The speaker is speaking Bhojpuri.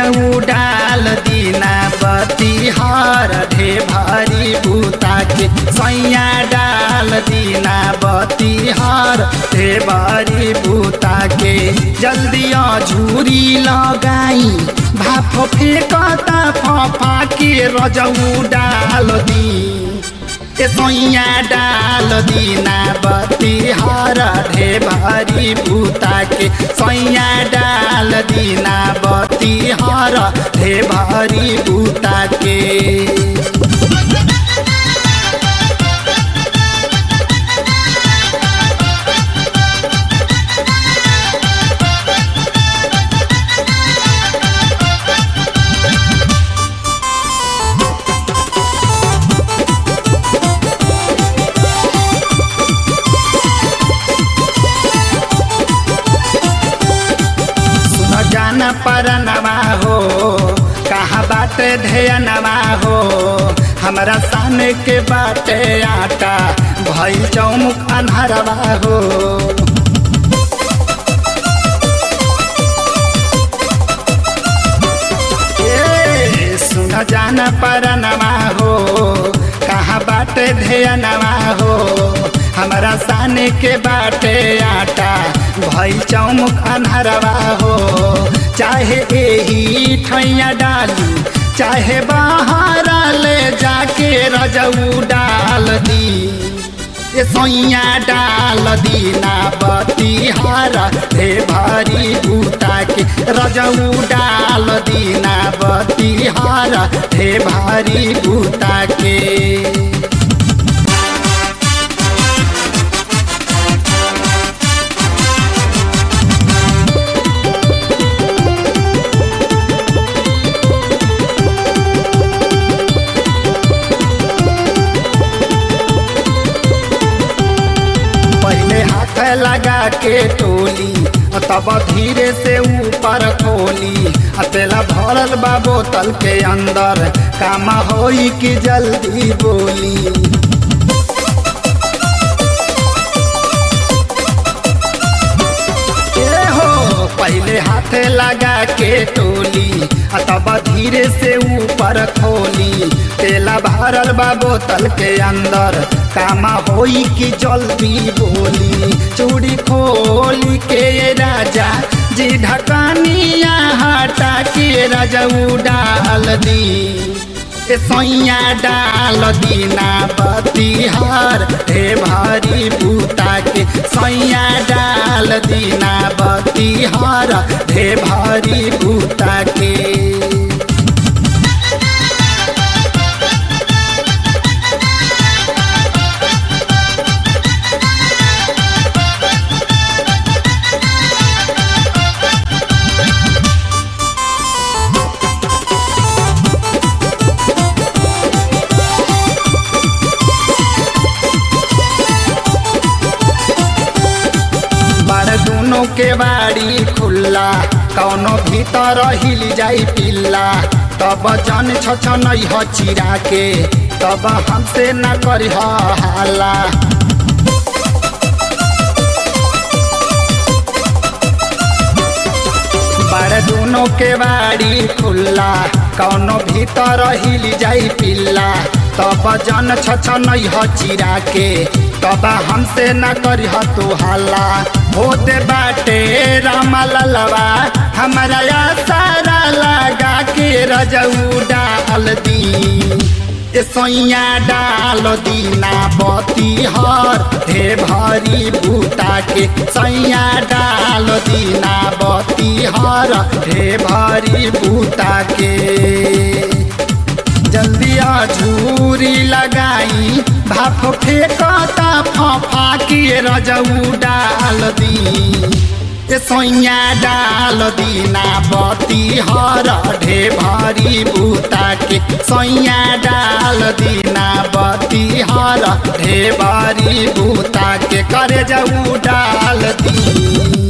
रजऊ डाल दीना बतिहार ढेभारी बूता के सैया डाल दीना बतिहार ढेभारी बूता के जल्दी झूरी लगाई भाप फेंकता फफा के रजऊ डाल दी सैया डाल दीना बतिहार ढेभारी बूता के सैया डाल दीना बतिहार ढेभारी बूता के जाना परनवा हो कहाँ बाटे ढेयनवा हो हमरा सान के बाटे आटा भइल चौमुख अन्हरवा हो सुन जाना परनवा हो कहाँ बाटे ढेयनवा हो हमरा सान के बाटे आटा भइल चौमुख अन्हरवा हो चाहे एही ठैया डाली चाहे बाहर ले जाके रजऊ डाल दी सैया डाल दीना बतिहार ढेभारी बूता के रजऊ डाल दीना बतिहार ढेभारी बूता के लगा के टोली तब धीरे से ऊपर खोली तेला भरल बा बोतल के अंदर काम होई कि जल्दी बोली पहले हाथे लगा के टोली तब धीरे से ऊपर खोली तेला भरल बा बोतल के अंदर काम होई कि जल्दी बोली चूड़ी खोली के राजा जी ढकानिया हटा के रजऊ डाल दी सैया डाल दीना बतिहार ढेभारी बूता के सैया डाल दीना बतिहार ढेभारी बूता के दोनों के बाड़ी खुल्ला कौनो भीतर हिल जाई पिल्ला तब जन छछन ह चिरा के तब हमसे न करी हाला बड़ दोनों के बाड़ी खुल्ला कौनो भीतर हिल जाई पिल्ला तब जन छछन ह चिरा के तब हमसे न करी तू हाला होते बाटे रामा ललवा हमारा सारा लगा के रजऊ डाल दी सैया डाल दीना बतिहार ढेभारी बूता के सैया डाल दीना बतिहार ढेभारी बूता के जल्दी झूरी लगाई भाप फेंकता फफा के रजऊ डाल दी सैया डाल दीना बतिहार ढेभारी बूता के सैया डाल दीना बतिहार ढेभारी बूता के करे जऊ डाल दी।